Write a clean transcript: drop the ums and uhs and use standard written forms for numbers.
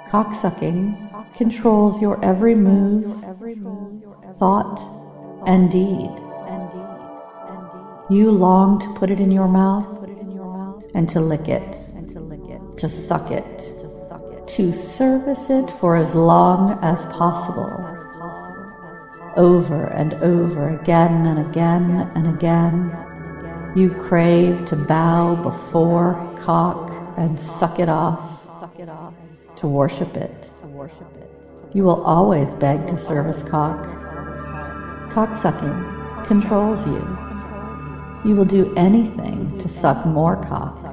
Cocksucking controls your every move, thought, and deed. You long to put it in your mouth and to lick it, to suck it, to service it for as long as possible, over and over again and again and again. You crave to bow before cock and suck it off, to worship it. You will always beg to service cock. Cocksucking controls you. You will do anything to suck more cock.